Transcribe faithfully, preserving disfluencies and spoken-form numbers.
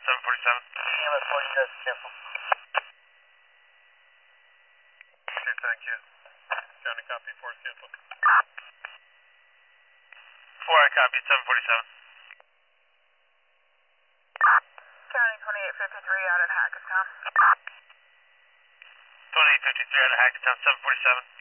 seven forty-seven. E M S forty-seven, cancel. Sure, thank you. County copy, force cancel. four, I copy, seven forty-seven. County twenty-eight fifty-three out at Hackettstown. twenty-eight fifty-three out of Hackettstown, seven forty-seven.